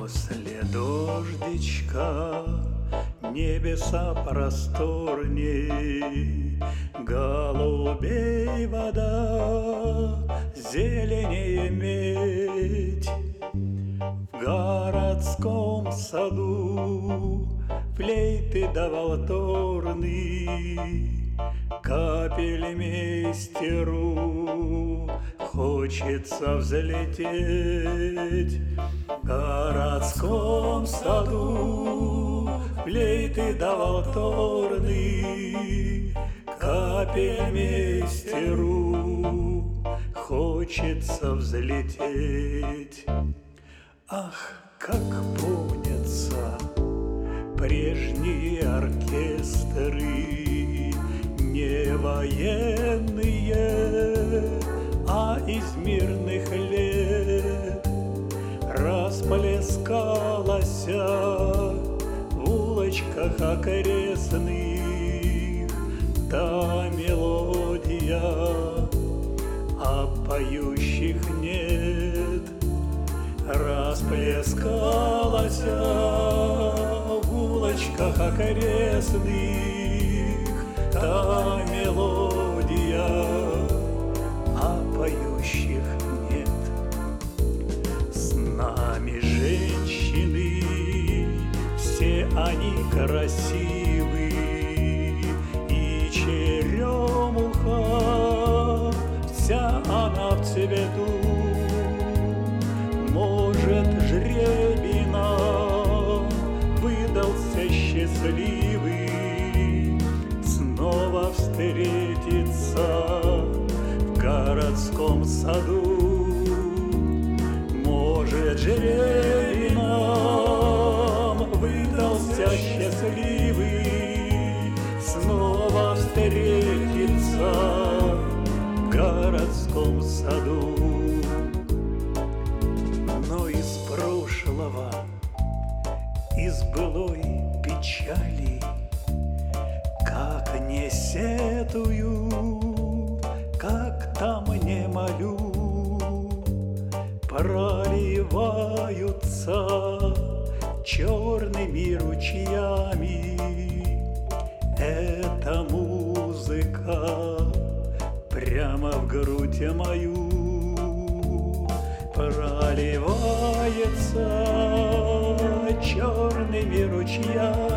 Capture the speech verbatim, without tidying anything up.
После дождичка небеса просторней, голубей вода, зеленее медь. В городском саду флейты да валторны, капельмейстеру хочется взлететь. В городском саду флейты да валторны, капельмейстеру хочется взлететь. Ах, как помнятся прежние оркестры, не военные, а из мирных лет. Расплескалась в улочках окрестных та мелодия, а поющих нет. Расплескалась в улочках окрестных та мелодия, а поющих нет. С нами женщины, все они красивы, и черемуха вся она в цвету. Может, жребий нам выдался счастливый снова встретиться в городском саду. Может, жребий нам выдался счастливый снова встретиться в городском саду. Но из прошлого, из былой печали, как не сетую, как там не молю, проливаются черными ручьями. Эта музыка прямо в грудь мою проливается черными ручьями.